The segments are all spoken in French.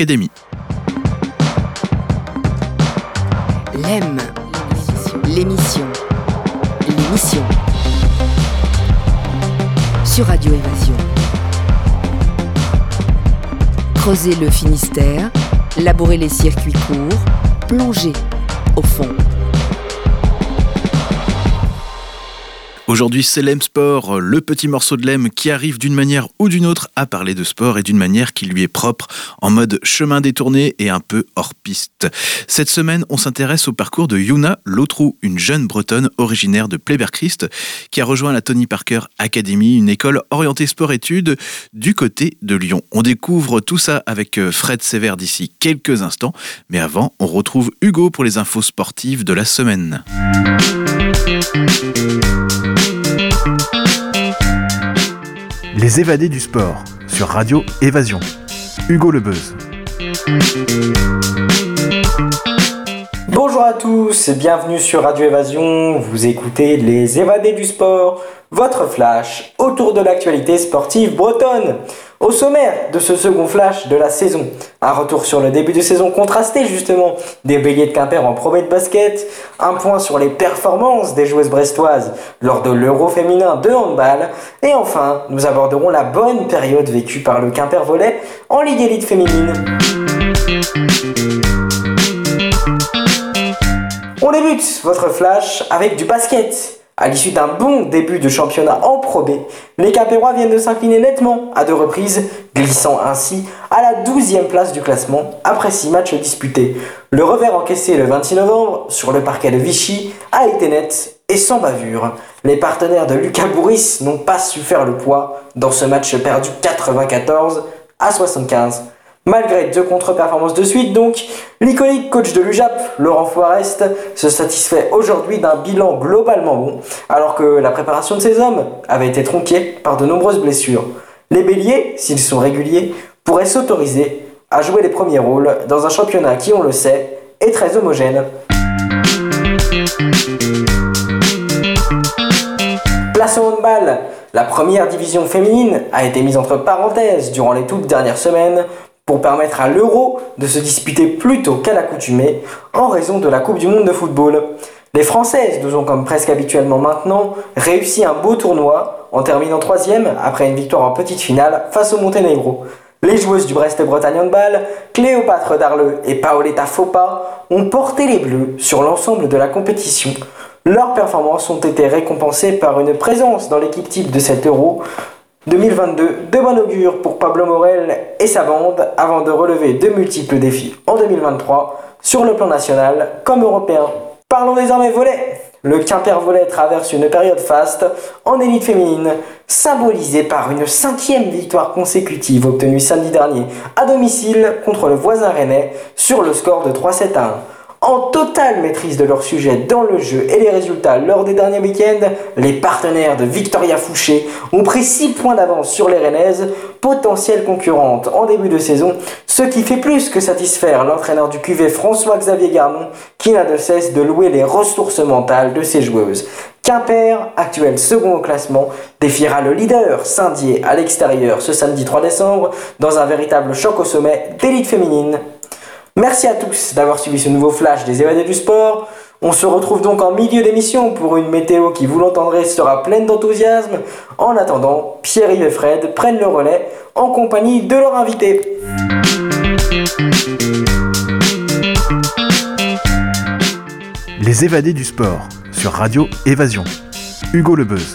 Academy. L'EM, l'émission sur Radio Évasion. Creuser le Finistère, labourer les circuits courts, plonger au fond. Aujourd'hui, c'est l'EM Sport, le petit morceau de l'EM qui arrive d'une manière ou d'une autre à parler de sport et d'une manière qui lui est propre, en mode chemin détourné et un peu hors piste. Cette semaine, on s'intéresse au parcours de Yuna Lotrou, une jeune bretonne originaire de Pleyber-Christ qui a rejoint la Tony Parker Academy, une école orientée sport-études du côté de Lyon. On découvre tout ça avec Fred Sévère d'ici quelques instants, mais avant, on retrouve Hugo pour les infos sportives de la semaine. Les évadés du sport sur Radio Évasion. Hugo Lebeuz. Bonjour à tous et bienvenue sur Radio Évasion. Vous écoutez Les évadés du sport, votre flash autour de l'actualité sportive bretonne. Au sommaire de ce second flash de la saison, un retour sur le début de saison contrasté justement des Béliers de Quimper en Pro B de basket, un point sur les performances des joueuses brestoises lors de l'Euro féminin de handball, et enfin nous aborderons la bonne période vécue par le Quimper Volley en Ligue Élite féminine. On débute votre flash avec du basket. À l'issue d'un bon début de championnat en Pro B, les Quimpérois viennent de s'incliner nettement à 2 reprises, glissant ainsi à la 12e place du classement après 6 matchs disputés. Le revers encaissé le 26 novembre sur le parquet de Vichy a été net et sans bavure. Les partenaires de Lucas Bourris n'ont pas su faire le poids dans ce match perdu 94-75. Malgré 2 contre-performances de suite donc, l'iconique coach de l'UJAP, Laurent Forest, se satisfait aujourd'hui d'un bilan globalement bon, alors que la préparation de ses hommes avait été tronquée par de nombreuses blessures. Les Béliers, s'ils sont réguliers, pourraient s'autoriser à jouer les premiers rôles dans un championnat qui, on le sait, est très homogène. Place au handball, la première division féminine a été mise entre parenthèses durant les toutes dernières semaines pour permettre à l'Euro de se disputer plus tôt qu'à l'accoutumée en raison de la Coupe du Monde de football. Les Françaises nous ont, comme presque habituellement maintenant, réussi un beau tournoi en terminant 3e après une victoire en petite finale face au Monténégro. Les joueuses du Brest-Bretagne Handball, Cléopâtre Darleux et Paoletta Fopa, ont porté les Bleus sur l'ensemble de la compétition. Leurs performances ont été récompensées par une présence dans l'équipe type de cet Euro 2022 de bon augure pour Pablo Morel et sa bande avant de relever de multiples défis en 2023 sur le plan national comme européen. Parlons désormais volley. Le Quimper Volley traverse une période faste en élite féminine, symbolisée par une 5e victoire consécutive obtenue samedi dernier à domicile contre le voisin rennais sur le score de 3-7-1. En totale maîtrise de leur sujet dans le jeu et les résultats lors des derniers week-ends, les partenaires de Victoria Fouché ont pris 6 points d'avance sur les Rennaises, potentielles concurrentes en début de saison, ce qui fait plus que satisfaire l'entraîneur du QV François-Xavier Garnon, qui n'a de cesse de louer les ressources mentales de ses joueuses. Quimper, actuel second au classement, défiera le leader Saint-Dié à l'extérieur ce samedi 3 décembre dans un véritable choc au sommet d'élite féminine. Merci à tous d'avoir suivi ce nouveau flash des évadés du sport. On se retrouve donc en milieu d'émission pour une météo qui, vous l'entendrez, sera pleine d'enthousiasme. En attendant, Pierre-Yves et Fred prennent le relais en compagnie de leur invité. Les évadés du sport sur Radio Évasion. Hugo Lebeuz.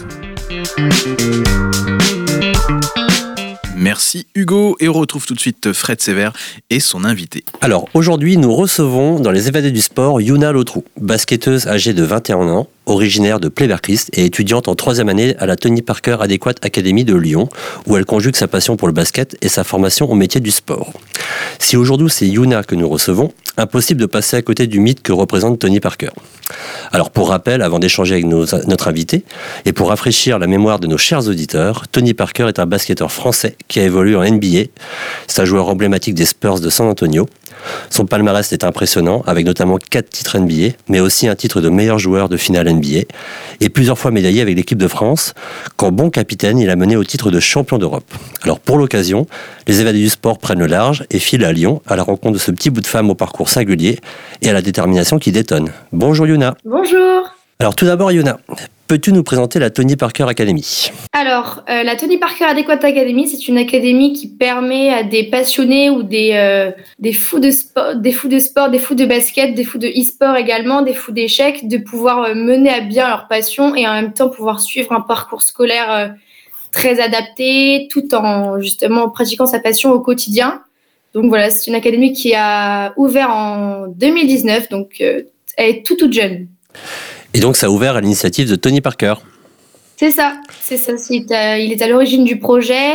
Merci Hugo, et on retrouve tout de suite Fred Sévère et son invité. Alors aujourd'hui nous recevons dans les évadés du sport Yuna Lotrou, basketteuse âgée de 21 ans, originaire de Pleyber-Christ et étudiante en 3e année à la Tony Parker Adequate Academy de Lyon, où elle conjugue sa passion pour le basket et sa formation au métier du sport. Si aujourd'hui c'est Yuna que nous recevons, impossible de passer à côté du mythe que représente Tony Parker. Alors pour rappel, avant d'échanger avec notre invité, et pour rafraîchir la mémoire de nos chers auditeurs, Tony Parker est un basketteur français qui a évolué en NBA. C'est un joueur emblématique des Spurs de San Antonio. Son palmarès est impressionnant, avec notamment 4 titres NBA, mais aussi un titre de meilleur joueur de finale NBA, et plusieurs fois médaillé avec l'équipe de France, quand bon capitaine, il a mené au titre de champion d'Europe. Alors pour l'occasion, les évadés du sport prennent le large et filent à Lyon, à la rencontre de ce petit bout de femme au parcours singulier et à la détermination qui détonne. Bonjour Yuna. Bonjour. Alors tout d'abord Yuna, peux-tu nous présenter la Tony Parker Academy ? Alors, la Tony Parker Adequate Academy, c'est une académie qui permet à des passionnés ou des fous de sport, des fous de basket, des fous de e-sport également, des fous d'échecs, de pouvoir mener à bien leur passion et en même temps pouvoir suivre un parcours scolaire très adapté, tout en justement pratiquant sa passion au quotidien. Donc voilà, c'est une académie qui a ouvert en 2019, donc elle est toute jeune. Et donc ça a ouvert à l'initiative de Tony Parker. C'est ça. Il est à l'origine du projet.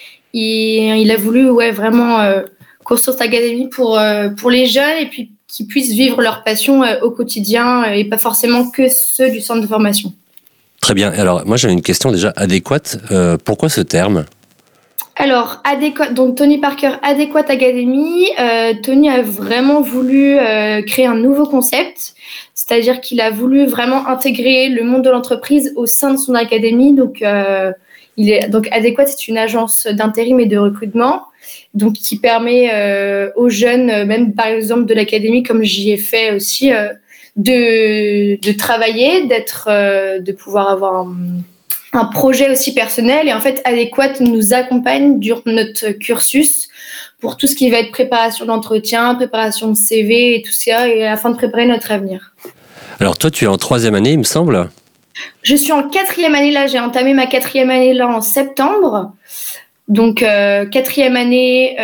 Il a voulu vraiment construire cette académie pour les jeunes et puis qu'ils puissent vivre leur passion au quotidien et pas forcément que ceux du centre de formation. Très bien. Alors moi j'avais une question déjà adéquate. Pourquoi ce terme ? Alors, donc Tony Parker Adequate Academy, Tony a vraiment voulu créer un nouveau concept, c'est-à-dire qu'il a voulu vraiment intégrer le monde de l'entreprise au sein de son académie. Donc Adequate, c'est une agence d'intérim et de recrutement, donc qui permet aux jeunes, même par exemple de l'académie, comme j'y ai fait aussi, de travailler, de pouvoir avoir un projet aussi personnel. Et en fait, Adequate nous accompagne durant notre cursus pour tout ce qui va être préparation d'entretien, préparation de CV et tout ça, et afin de préparer notre avenir. Alors toi, tu es en 3e année, il me semble ? Je suis en 4e année là, j'ai entamé ma 4e année là en septembre. Donc 4e année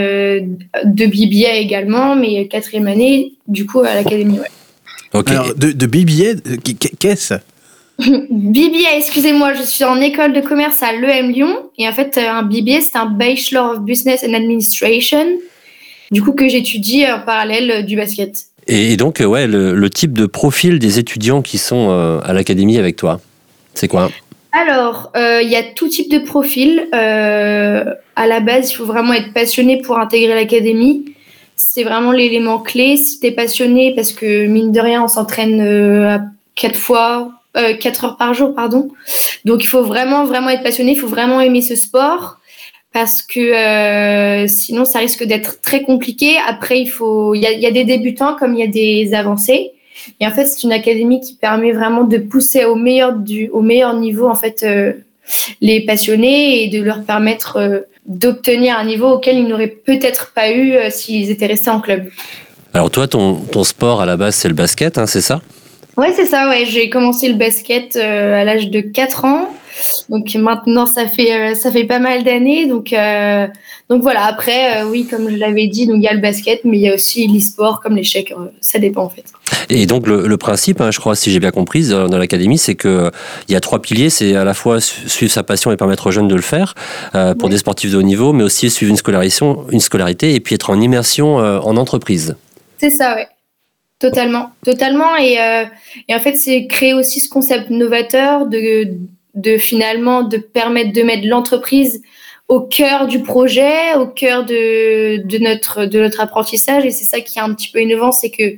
de BBA également, mais 4e année du coup à l'académie. Ouais. Okay. Alors de BBA, qu'est-ce ? BBA, excusez-moi, je suis en école de commerce à l'EM Lyon. Et en fait, un BBA, c'est un Bachelor of Business and Administration, du coup, que j'étudie en parallèle du basket. Et donc, le type de profil des étudiants qui sont à l'académie avec toi, c'est quoi ? Alors, il y a tout type de profil. À la base, il faut vraiment être passionné pour intégrer l'académie. C'est vraiment l'élément clé. Si tu es passionné, parce que mine de rien, on s'entraîne à 4 heures par jour, pardon. Donc, il faut vraiment être passionné, il faut vraiment aimer ce sport parce que sinon, ça risque d'être très compliqué. Après, il y a des débutants comme il y a des avancés. Et en fait, c'est une académie qui permet vraiment de pousser au meilleur niveau, en fait, les passionnés et de leur permettre d'obtenir un niveau auquel ils n'auraient peut-être pas eu s'ils étaient restés en club. Alors toi, ton sport à la base, c'est le basket, hein, c'est ça ? Ouais, c'est ça, ouais. J'ai commencé le basket à l'âge de 4 ans. Donc maintenant, ça fait pas mal d'années. Donc voilà, après, oui, comme je l'avais dit, donc il y a le basket, mais il y a aussi l'e-sport comme l'échec. Ça dépend en fait. Et donc le principe, je crois, si j'ai bien compris, dans l'académie, c'est qu'il y a 3 piliers. C'est à la fois suivre sa passion et permettre aux jeunes de le faire pour des sportifs de haut niveau, mais aussi suivre une scolarité et puis être en immersion en entreprise. C'est ça, ouais. Totalement. Et en fait, c'est créer aussi ce concept novateur de finalement de permettre de mettre l'entreprise au cœur du projet, au cœur de notre apprentissage. Et c'est ça qui est un petit peu innovant, c'est que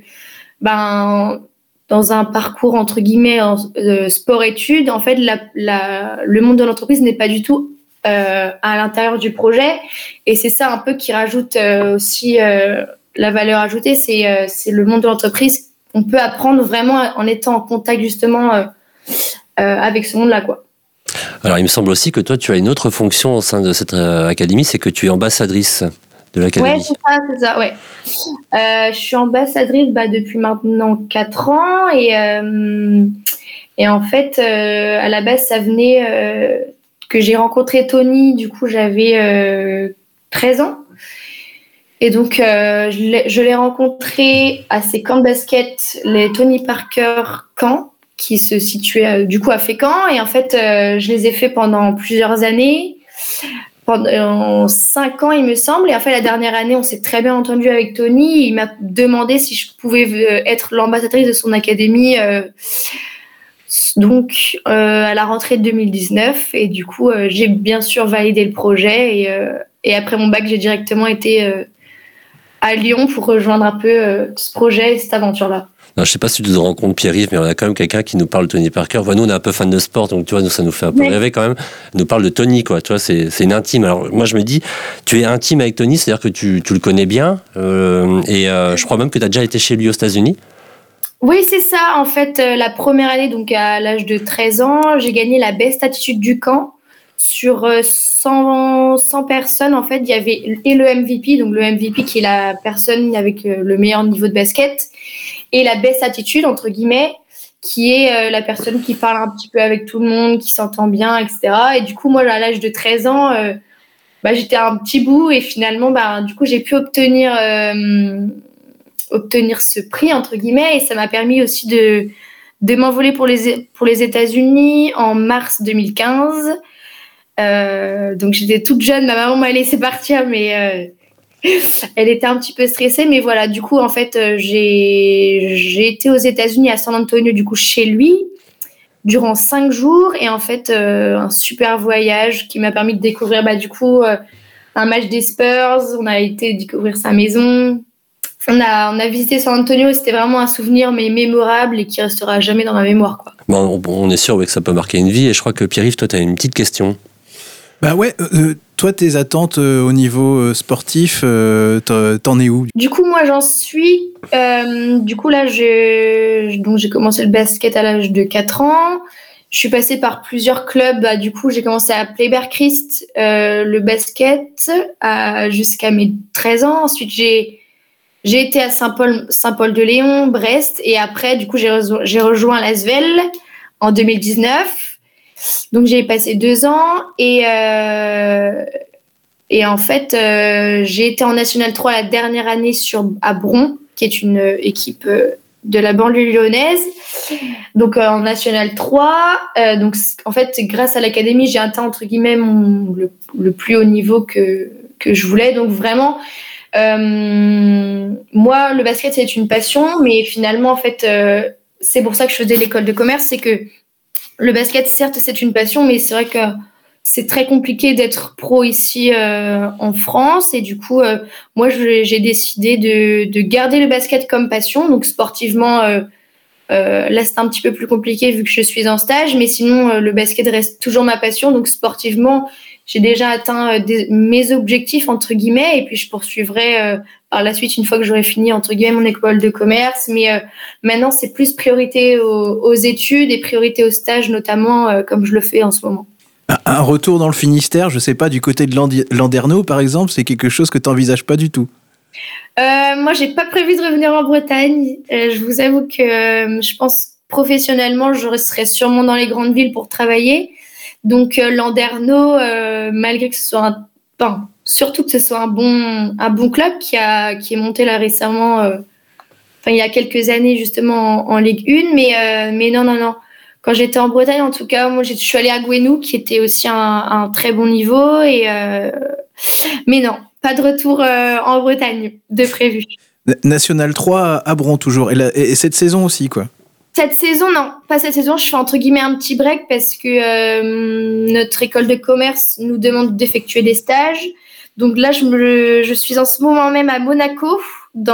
dans un parcours entre guillemets sport-études, en fait, le monde de l'entreprise n'est pas du tout à l'intérieur du projet. Et c'est ça un peu qui rajoute aussi la valeur ajoutée, c'est le monde de l'entreprise. On peut apprendre vraiment en étant en contact justement avec ce monde-là, quoi. Alors, il me semble aussi que toi, tu as une autre fonction au sein de cette académie, c'est que tu es ambassadrice de l'académie. Ouais, c'est ça, ouais. Je suis ambassadrice depuis maintenant 4 ans et en fait, à la base, ça venait que j'ai rencontré Tony, du coup, j'avais 13 ans. Et donc, je l'ai rencontré à ses camps de basket, les Tony Parker camps, qui se situaient du coup à Fécamp. Et en fait, je les ai fait pendant plusieurs années, pendant 5 ans, il me semble. Et en fait, la dernière année, on s'est très bien entendu avec Tony. Il m'a demandé si je pouvais être l'ambassadrice de son académie donc à la rentrée de 2019. Et du coup, j'ai bien sûr validé le projet. Et après mon bac, j'ai directement été à Lyon pour rejoindre un peu ce projet et cette aventure-là. Non, je sais pas si tu te rends compte, Pierre-Yves, mais on a quand même quelqu'un qui nous parle de Tony Parker. Nous, on est un peu fan de sport, donc tu vois, ça nous fait un peu rêver quand même. Il nous parle de Tony, quoi. Tu vois, c'est une intime. Alors, moi, je me dis, tu es intime avec Tony, c'est-à-dire que tu le connais bien, et je crois même que tu as déjà été chez lui aux États-Unis. Oui, c'est ça. En fait, la première année, donc à l'âge de 13 ans, j'ai gagné la Best Attitude du camp. Sur 100 personnes, en fait, il y avait et le MVP, donc le MVP qui est la personne avec le meilleur niveau de basket, et la best attitude, entre guillemets, qui est la personne qui parle un petit peu avec tout le monde, qui s'entend bien, etc. Et du coup, moi, à l'âge de 13 ans, j'étais un petit bout et finalement, du coup, j'ai pu obtenir ce prix, entre guillemets, et ça m'a permis aussi de m'envoler pour les États-Unis en mars 2015. Donc j'étais toute jeune, ma maman m'a laissé partir, mais elle était un petit peu stressée. Mais voilà, du coup, en fait, j'ai été aux États-Unis à San Antonio, du coup, chez lui, durant 5 jours. Et en fait, un super voyage qui m'a permis de découvrir, du coup, un match des Spurs. On a été découvrir sa maison. On a visité San Antonio, c'était vraiment un souvenir mais mémorable et qui restera jamais dans ma mémoire, quoi. On est sûr que ça peut marquer une vie, et je crois que Pierre-Yves, toi, tu as une petite question. Toi, tes attentes au niveau sportif, t'en es où? Du coup, moi, j'en suis. Du coup, là, j'ai commencé le basket à l'âge de 4 ans. Je suis passée par plusieurs clubs. Du coup, j'ai commencé à Pleyber-Christ, le basket, jusqu'à mes 13 ans. Ensuite, j'ai été à Saint-Paul-de-Léon, Brest. Et après, du coup, j'ai rejoint l'Asvel en 2019. Donc, j'ai passé 2 ans et en fait, j'ai été en National 3 la dernière année à Bron, qui est une équipe de la banlieue lyonnaise. Donc, en National 3. Donc, en fait, grâce à l'académie, j'ai atteint, entre guillemets, le plus haut niveau que je voulais. Donc, vraiment, moi, le basket, c'est une passion, mais finalement, en fait, c'est pour ça que je faisais l'école de commerce, c'est que le basket, certes, c'est une passion, mais c'est vrai que c'est très compliqué d'être pro ici en France. Et du coup, moi, j'ai décidé de garder le basket comme passion. Donc, sportivement, là, c'est un petit peu plus compliqué vu que je suis en stage. Mais sinon, le basket reste toujours ma passion. Donc, sportivement, j'ai déjà atteint mes objectifs, entre guillemets. Et puis, je poursuivrai par la suite, une fois que j'aurai fini, entre guillemets, mon école de commerce. Mais maintenant, c'est plus priorité aux études et priorité au stage, notamment, comme je le fais en ce moment. Un retour dans le Finistère, je sais pas, du côté de Landerneau, par exemple, c'est quelque chose que tu n'envisages pas du tout? Moi, j'ai pas prévu de revenir en Bretagne. Je vous avoue que je pense professionnellement, je resterai sûrement dans les grandes villes pour travailler. Donc, Landerneau, malgré que ce soit surtout que ce soit un bon club qui est monté là récemment, il y a quelques années justement en Ligue 1, mais non. Quand j'étais en Bretagne, en tout cas, moi, je suis allée à Gouesnou, qui était aussi un très bon niveau. Mais non, pas de retour en Bretagne de prévu. National 3 à Bron toujours. Et cette saison aussi, quoi? Cette saison, non. Pas cette saison. Je fais entre guillemets un petit break parce que notre école de commerce nous demande d'effectuer des stages. Donc là, je suis en ce moment même à Monaco.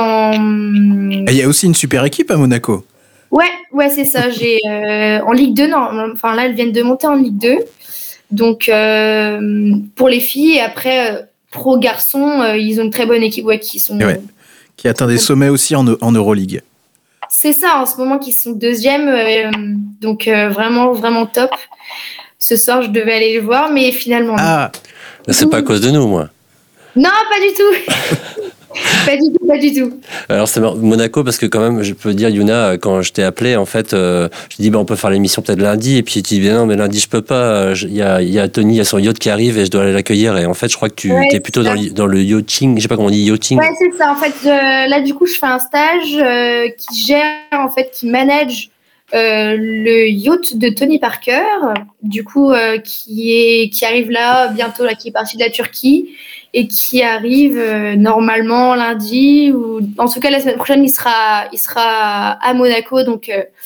Il y a aussi une super équipe à Monaco. Ouais, c'est ça. J'ai en Ligue 2, non. Enfin là, elles viennent de monter en Ligue 2. Donc pour les filles, et après pro garçons, ils ont une très bonne équipe, qui atteint des sommets aussi en Euroleague. C'est ça, en ce moment qui sont 2e, donc vraiment vraiment top. Ce soir, je devais aller les voir, mais finalement. Ah, c'est pas à cause de nous, moi. Non, pas du tout. Pas du tout. Alors c'est Monaco, parce que quand même, je peux dire, Yuna, quand je t'ai appelé, en fait, je dis on peut faire l'émission peut-être lundi, et puis tu dis non, mais lundi je peux pas. Il y a Tony, il y a son yacht qui arrive et je dois aller l'accueillir. Et en fait, je crois que tu es plutôt dans le yachting. Je sais pas comment on dit, yachting. Ouais, c'est ça. En fait, là du coup, je fais un stage qui manage le yacht de Tony Parker, du coup, qui arrive là bientôt, là, qui est parti de la Turquie. Et qui arrive normalement lundi, ou en tout cas la semaine prochaine, il sera à Monaco. Donc,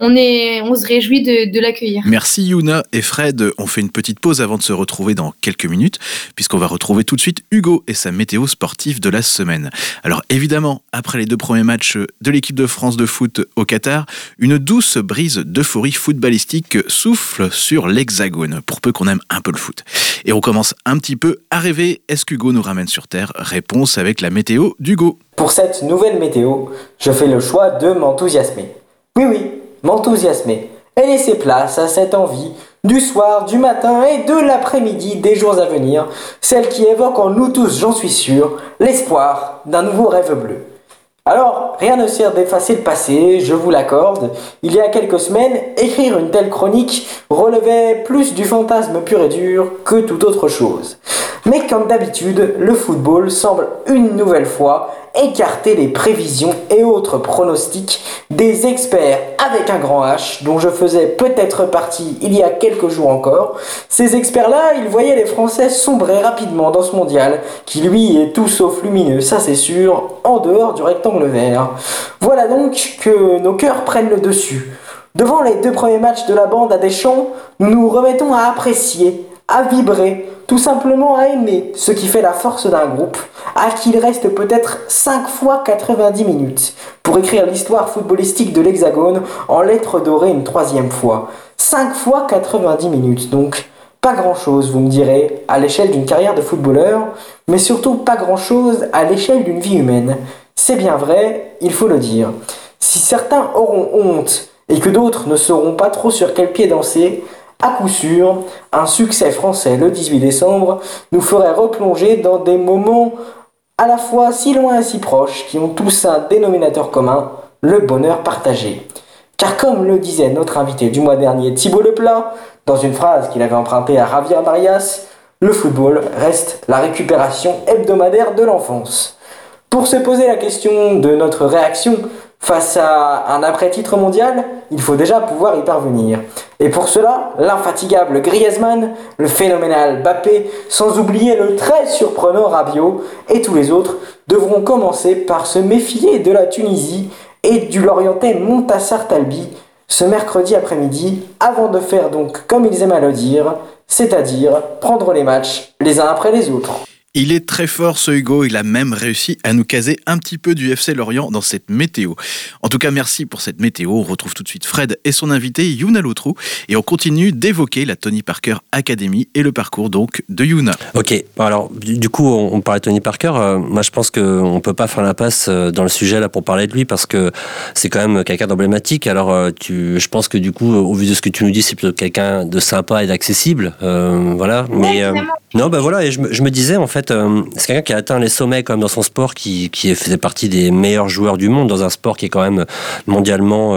on se réjouit de l'accueillir. Merci Yuna et Fred. On fait une petite pause avant de se retrouver dans quelques minutes, puisqu'on va retrouver tout de suite Hugo et sa météo sportive de la semaine. Alors évidemment, après les 2 premiers matchs de l'équipe de France de foot au Qatar, une douce brise d'euphorie footballistique souffle sur l'Hexagone, pour peu qu'on aime un peu le foot. Et on commence un petit peu à rêver. Est-ce qu'Hugo nous ramène sur Terre ? Réponse avec la météo d'Hugo. Pour cette nouvelle météo, je fais le choix de m'enthousiasmer. Oui, m'enthousiasmer et laisser place à cette envie du soir, du matin et de l'après-midi des jours à venir, celle qui évoque en nous tous, j'en suis sûr, l'espoir d'un nouveau rêve bleu. Alors, rien ne sert d'effacer le passé, je vous l'accorde. Il y a quelques semaines, écrire une telle chronique relevait plus du fantasme pur et dur que toute autre chose. Mais comme d'habitude, le football semble une nouvelle fois écarter les prévisions et autres pronostics des experts avec un grand H, dont je faisais peut-être partie il y a quelques jours encore. Ces experts-là, ils voyaient les Français sombrer rapidement dans ce mondial, qui lui est tout sauf lumineux, ça c'est sûr, en dehors du rectangle vert. Voilà donc que nos cœurs prennent le dessus. Devant les 2 premiers matchs de la bande à Deschamps, nous nous remettons à apprécier, à vibrer, tout simplement à aimer ce qui fait la force d'un groupe, à qui il reste peut-être 5 fois 90 minutes pour écrire l'histoire footballistique de l'Hexagone en lettres dorées une 3e fois. 5 fois 90 minutes, donc pas grand-chose, vous me direz, à l'échelle d'une carrière de footballeur, mais surtout pas grand-chose à l'échelle d'une vie humaine. C'est bien vrai, il faut le dire. Si certains auront honte et que d'autres ne sauront pas trop sur quel pied danser, à coup sûr, un succès français le 18 décembre nous ferait replonger dans des moments à la fois si loin et si proches qui ont tous un dénominateur commun, le bonheur partagé. Car comme le disait notre invité du mois dernier Thibaut Leplat, dans une phrase qu'il avait empruntée à Javier Marias, le football reste la récupération hebdomadaire de l'enfance. Pour se poser la question de notre réaction face à un après-titre mondial, il faut déjà pouvoir y parvenir. Et pour cela, l'infatigable Griezmann, le phénoménal Mbappé, sans oublier le très surprenant Rabiot et tous les autres, devront commencer par se méfier de la Tunisie et du Lorientais Montassar Talbi ce mercredi après-midi, avant de faire donc comme ils aiment à le dire, c'est-à-dire prendre les matchs les uns après les autres. Il est très fort ce Hugo, il a même réussi à nous caser un petit peu du FC Lorient dans cette météo. En tout cas, merci pour cette météo. On retrouve tout de suite Fred et son invité Yuna Lotrou et on continue d'évoquer la Tony Parker Academy et le parcours donc de Yuna. Ok, alors du coup on parlait de Tony Parker, moi je pense qu'on ne peut pas faire l'impasse dans le sujet là pour parler de lui parce que c'est quand même quelqu'un d'emblématique. Alors je pense que du coup au vu de ce que tu nous dis c'est plutôt quelqu'un de sympa et d'accessible, voilà. Mais non bah voilà, et je me disais en fait c'est quelqu'un qui a atteint les sommets quand même dans son sport, qui faisait partie des meilleurs joueurs du monde dans un sport qui est quand même mondialement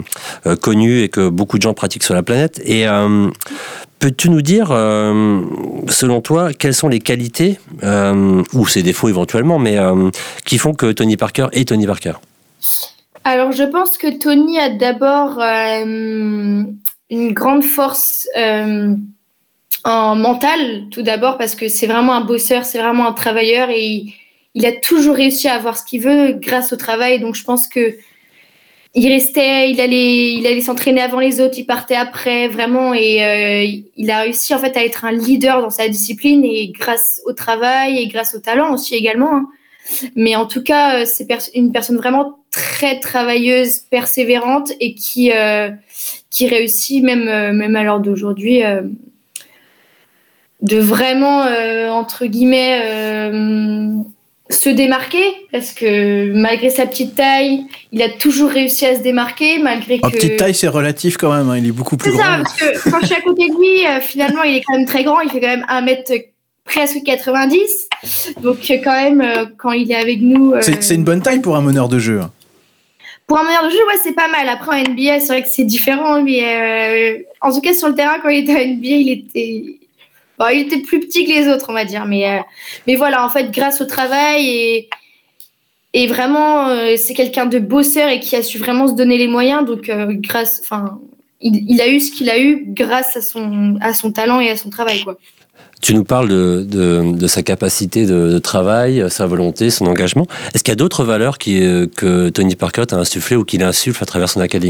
connu et que beaucoup de gens pratiquent sur la planète. Et peux-tu nous dire, selon toi, quelles sont les qualités, ou ses défauts éventuellement, mais qui font que Tony Parker est Tony Parker ? Alors, je pense que Tony a d'abord une grande force en mental, tout d'abord, parce que c'est vraiment un bosseur, c'est vraiment un travailleur et il a toujours réussi à avoir ce qu'il veut grâce au travail. Donc, je pense que il allait s'entraîner avant les autres, il partait après, vraiment, et il a réussi en fait à être un leader dans sa discipline et grâce au travail et grâce au talent aussi également. Hein. Mais en tout cas, c'est une personne vraiment très travailleuse, persévérante et qui réussit même à l'heure d'aujourd'hui de vraiment entre guillemets se démarquer, parce que malgré sa petite taille, il a toujours réussi à se démarquer malgré que... petite taille, c'est relatif quand même, hein, il est beaucoup plus grand. C'est ça, parce que quand je suis à côté de lui, finalement, il est quand même très grand, il fait quand même 1m presque 90, donc quand même, quand il est avec nous... C'est une bonne taille pour un meneur de jeu. Pour un meneur de jeu, ouais, c'est pas mal. Après, en NBA, c'est vrai que c'est différent, mais en tout cas, sur le terrain, quand il était à NBA, il était plus petit que les autres, on va dire. Mais voilà, en fait, grâce au travail et vraiment, c'est quelqu'un de bosseur et qui a su vraiment se donner les moyens. Donc, il a eu ce qu'il a eu grâce à son talent et à son travail, quoi. Tu nous parles de sa capacité de travail, sa volonté, son engagement. Est-ce qu'il y a d'autres valeurs que Tony Parker t'a insufflé ou qu'il insuffle à travers son académie ?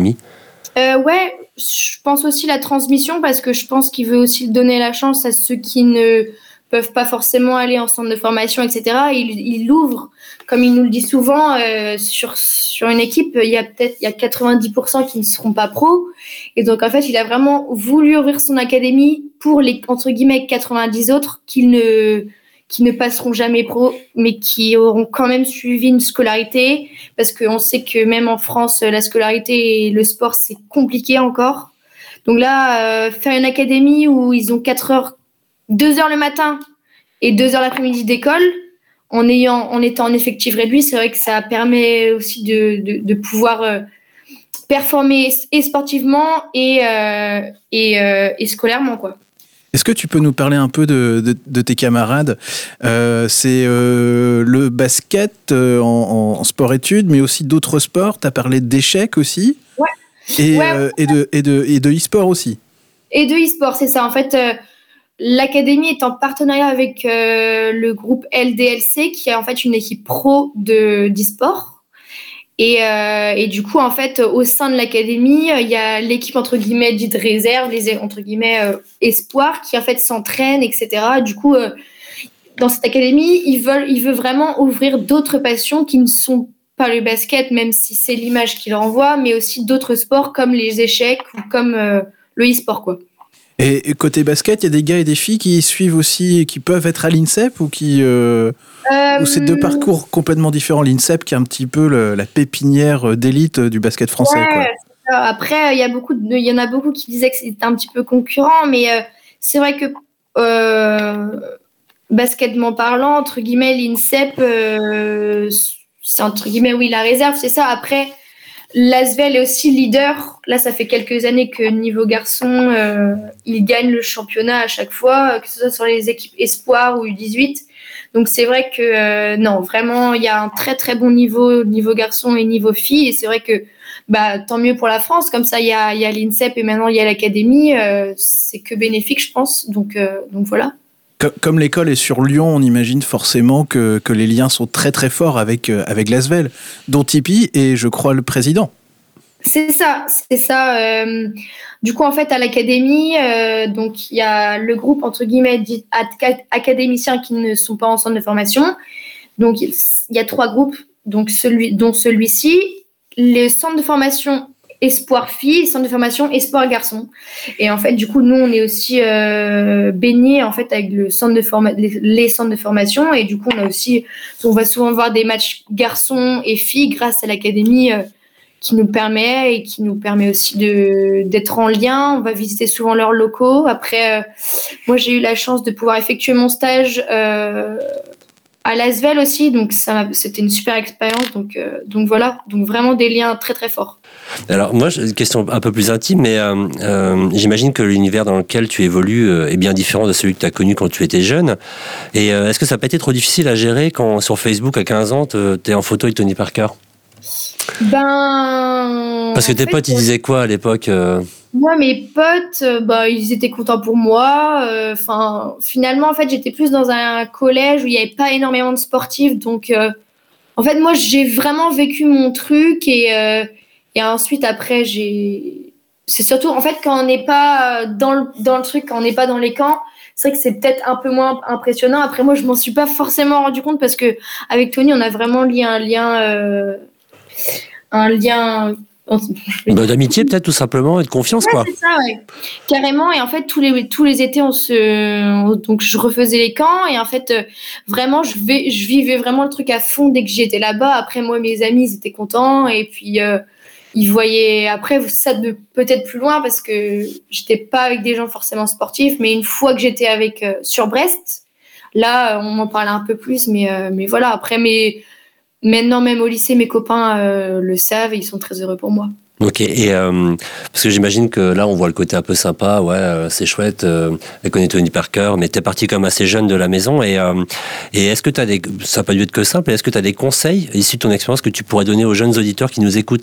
Ouais, je pense aussi la transmission parce que je pense qu'il veut aussi donner la chance à ceux qui ne peuvent pas forcément aller en centre de formation, etc. Il l'ouvre, comme il nous le dit souvent, sur une équipe, il y a 90% qui ne seront pas pros. Et donc, en fait, il a vraiment voulu ouvrir son académie pour les, entre guillemets, 90 autres qui ne passeront jamais pro, mais qui auront quand même suivi une scolarité, parce qu'on sait que même en France, la scolarité et le sport, c'est compliqué encore. Donc là, faire une académie où ils ont 4 heures, 2 heures le matin et 2 heures l'après-midi d'école, en étant en effectif réduit, c'est vrai que ça permet aussi de pouvoir performer et sportivement et scolairement, quoi. Est-ce que tu peux nous parler un peu de tes camarades ? C'est le basket en sport-études, mais aussi d'autres sports. Tu as parlé d'échecs aussi. Ouais. Et, ouais. Et de e-sport aussi. Et de e-sport, c'est ça. En fait, l'académie est en partenariat avec le groupe LDLC, qui est en fait une équipe pro d'e-sport. Et du coup, en fait, au sein de l'académie, il y a l'équipe entre guillemets dite réserve, les entre guillemets espoirs, qui en fait s'entraînent, etc. Du coup, dans cette académie, il veut vraiment ouvrir d'autres passions qui ne sont pas le basket, même si c'est l'image qu'il renvoie, mais aussi d'autres sports comme les échecs ou comme le e-sport, quoi. Et côté basket, il y a des gars et des filles qui suivent aussi, qui peuvent être à l'INSEP ou qui ou c'est deux parcours complètement différents. L'INSEP qui est un petit peu la pépinière d'élite du basket français. Ouais, quoi. Après, il y en a beaucoup qui disaient que c'était un petit peu concurrent, mais c'est vrai que basketement parlant, entre guillemets, l'INSEP, c'est entre guillemets, oui, la réserve, c'est ça. Après, l'Asvel est aussi leader. Là, ça fait quelques années que niveau garçon, il gagne le championnat à chaque fois, que ce soit sur les équipes espoirs ou U18. Donc, c'est vrai que, non, vraiment, il y a un très, très bon niveau garçon et niveau filles. Et c'est vrai que, tant mieux pour la France. Comme ça, il y a l'INSEP et maintenant, il y a l'académie. C'est que bénéfique, je pense. Donc voilà. Comme l'école est sur Lyon, on imagine forcément que les liens sont très très forts avec l'Asvel, dont Tipeee est, je crois, le président. C'est ça. Du coup, en fait, à l'académie, donc il y a le groupe entre guillemets dit académiciens qui ne sont pas en centre de formation. Donc il y a 3 groupes, dont celui-ci, les centres de formation espoir filles, centre de formation espoir garçons. Et en fait, du coup, nous, on est aussi baignés en fait avec les centres de formation. Et du coup, on va souvent voir des matchs garçons et filles grâce à l'académie qui nous permet aussi d'être en lien. On va visiter souvent leurs locaux. Après, moi, j'ai eu la chance de pouvoir effectuer mon stage à l'Asvel aussi. Donc, c'était une super expérience. Donc voilà. Donc, vraiment des liens très, très forts. Alors moi, j'ai une question un peu plus intime, mais j'imagine que l'univers dans lequel tu évolues est bien différent de celui que tu as connu quand tu étais jeune. Et est-ce que ça n'a pas été trop difficile à gérer quand sur Facebook à 15 ans, tu es en photo avec Tony Parker ? Parce que tes potes, ils disaient quoi à l'époque Moi, mes potes, ils étaient contents pour moi. Finalement, en fait, j'étais plus dans un collège où il n'y avait pas énormément de sportifs. Donc, en fait, moi, j'ai vraiment vécu mon truc et ensuite, après, c'est surtout, en fait, quand on n'est pas dans le truc, quand on n'est pas dans les camps, c'est vrai que c'est peut-être un peu moins impressionnant. Après, moi, je m'en suis pas forcément rendu compte parce que avec Tony, on a vraiment lié un lien d'amitié peut-être tout simplement et de confiance, quoi. C'est ça, ouais. Carrément. Et en fait, tous les étés, donc je refaisais les camps et en fait, vraiment, je vivais vraiment le truc à fond dès que j'étais là-bas. Après, moi, mes amis, ils étaient contents et puis ils voyaient après ça de peut-être plus loin parce que j'étais pas avec des gens forcément sportifs, mais une fois que j'étais sur Brest, là, on m'en parlait un peu plus, mais voilà. Après, maintenant, même au lycée, mes copains le savent et ils sont très heureux pour moi. Ok, et parce que j'imagine que là, on voit le côté un peu sympa, c'est chouette, elle connaît Tony Parker, mais t'es parti comme assez jeune de la maison, et est-ce que ça n'a pas dû être que simple, et est-ce que tu as des conseils issus de ton expérience que tu pourrais donner aux jeunes auditeurs qui nous écoutent ?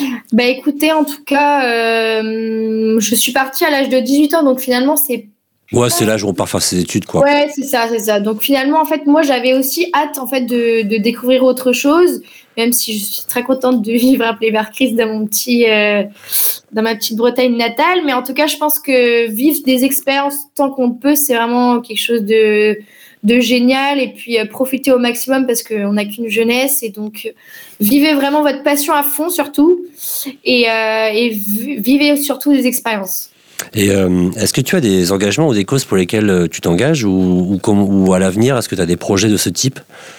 Écoutez, en tout cas, je suis partie à l'âge de 18 ans, donc finalement, c'est Ouais, c'est l'âge où on part faire ses études, quoi. Ouais, c'est ça. Donc finalement, en fait, moi, j'avais aussi hâte, en fait, de découvrir autre chose, même si je suis très contente de vivre à Pleyber-Christ dans ma petite Bretagne natale. Mais en tout cas, je pense que vivre des expériences tant qu'on le peut, c'est vraiment quelque chose de génial. Et puis profiter au maximum parce qu'on n'a qu'une jeunesse. Et donc, vivez vraiment votre passion à fond, surtout. Et vivez surtout des expériences. Et est-ce que tu as des engagements ou des causes pour lesquelles tu t'engages ou à l'avenir, est-ce que tu as des projets de ce type ?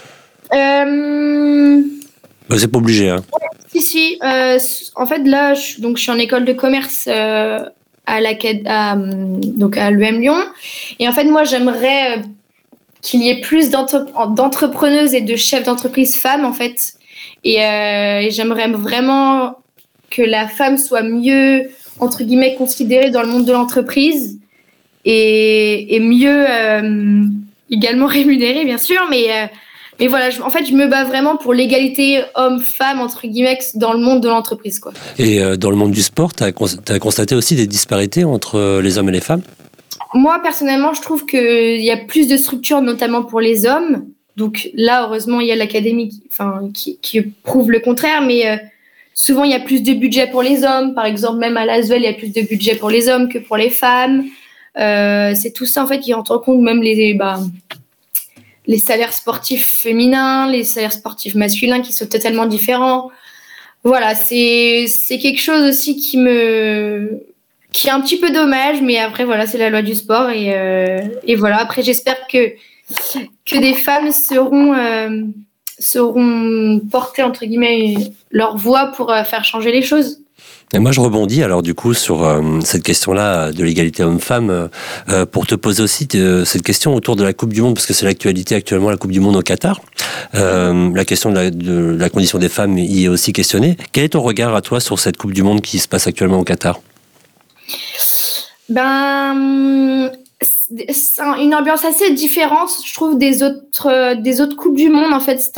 C'est pas obligé. Hein. Si. En fait, là, je suis en école de commerce à l'UM Lyon. Et en fait, moi, j'aimerais qu'il y ait plus d'entrepreneuses et de chefs d'entreprise femmes, en fait. Et j'aimerais vraiment que la femme soit mieux, entre guillemets, considérée dans le monde de l'entreprise et mieux également rémunérée, bien sûr. Mais voilà, je me bats vraiment pour l'égalité homme-femme, entre guillemets, dans le monde de l'entreprise, quoi. Et dans le monde du sport, tu as constaté aussi des disparités entre les hommes et les femmes ? Moi, personnellement, je trouve qu'il y a plus de structures, notamment pour les hommes. Donc là, heureusement, il y a l'académie qui prouve le contraire, mais souvent, il y a plus de budget pour les hommes. Par exemple, même à l'Asvel, il y a plus de budget pour les hommes que pour les femmes. C'est tout ça, en fait, qui rentre en compte, même les salaires sportifs féminins, les salaires sportifs masculins qui sont totalement différents. Voilà, c'est quelque chose aussi qui est un petit peu dommage, mais après, voilà, c'est la loi du sport. Et voilà, après, j'espère que des femmes seront portées, entre guillemets, leur voix pour faire changer les choses. Et moi, je rebondis alors du coup sur cette question-là de l'égalité homme-femme pour te poser aussi cette question autour de la Coupe du Monde, parce que c'est l'actualité actuellement, la Coupe du Monde au Qatar. La question de la condition des femmes y est aussi questionnée. Quel est ton regard à toi sur cette Coupe du Monde qui se passe actuellement au Qatar ? C'est une ambiance assez différente, je trouve, des autres Coupes du Monde. En fait, c'est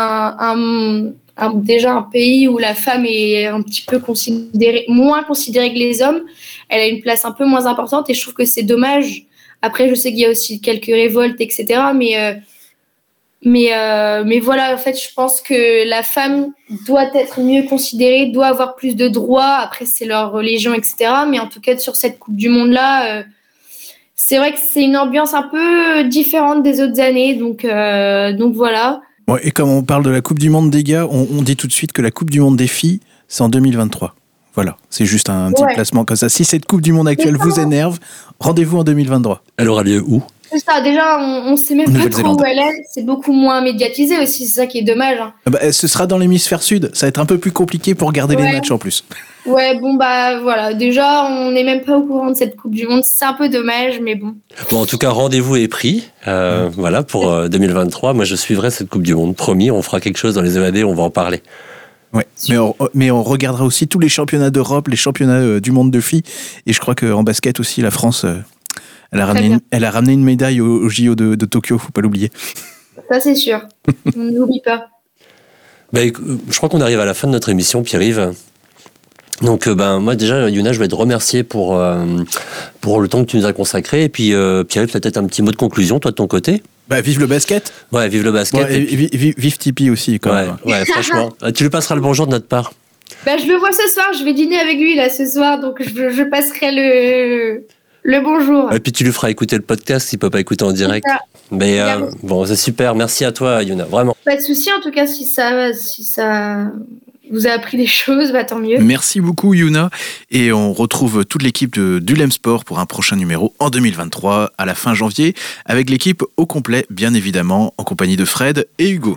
déjà un pays où la femme est un petit peu moins considérée que les hommes. Elle a une place un peu moins importante et je trouve que c'est dommage. Après, je sais qu'il y a aussi quelques révoltes, etc. Mais voilà, en fait, je pense que la femme doit être mieux considérée, doit avoir plus de droits. Après, c'est leur religion, etc. Mais en tout cas, sur cette Coupe du Monde-là, c'est vrai que c'est une ambiance un peu différente des autres années. Donc voilà. Ouais, et comme on parle de la Coupe du Monde des gars, on dit tout de suite que la Coupe du Monde des filles, c'est en 2023. Voilà, c'est juste un petit placement comme ça. Si cette Coupe du Monde actuelle vous énerve, rendez-vous en 2023. Elle aura lieu où ? C'est ça, déjà, on ne sait même pas trop où elle est. C'est beaucoup moins médiatisé aussi, c'est ça qui est dommage. Hein. Ce sera dans l'hémisphère sud, ça va être un peu plus compliqué pour regarder les matchs en plus. Ouais, bon, voilà, déjà, on n'est même pas au courant de cette Coupe du Monde, c'est un peu dommage, mais bon. Bon, en tout cas, rendez-vous est pris, voilà, pour 2023. Moi, je suivrai cette Coupe du Monde, promis, on fera quelque chose dans les évadés, on va en parler. Ouais, mais on regardera aussi tous les championnats d'Europe, les championnats du monde de filles, et je crois qu'en basket aussi, la France... Elle a ramené une médaille au JO de Tokyo, faut pas l'oublier. Ça, c'est sûr. On n'oublie pas. Je crois qu'on arrive à la fin de notre émission, Pierre-Yves. Donc, moi, déjà, Yuna, je vais te remercier pour le temps que tu nous as consacré. Et puis, Pierre-Yves, peut-être un petit mot de conclusion, toi, de ton côté. Vive le basket. Ouais, vive le basket. Ouais, et vive Tipeee aussi, quand même. Ouais, franchement. Tu lui passeras le bonjour de notre part. Je le vois ce soir, je vais dîner avec lui, là, ce soir. Donc, je passerai le bonjour. Et puis tu lui feras écouter le podcast s'il ne peut pas écouter en direct. Mais bon, c'est super. Merci à toi, Yuna, vraiment. Pas de souci, en tout cas, si ça vous a appris des choses, tant mieux. Merci beaucoup, Yuna. Et on retrouve toute l'équipe du LEM Sport pour un prochain numéro en 2023, à la fin janvier, avec l'équipe au complet, bien évidemment, en compagnie de Fred et Hugo.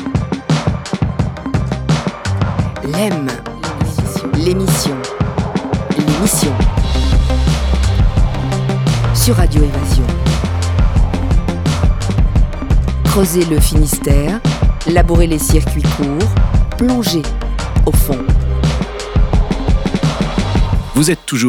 LEM, l'émission. Sur Radio Évasion. Creuser le Finistère, labourer les circuits courts, plonger au fond. Vous êtes toujours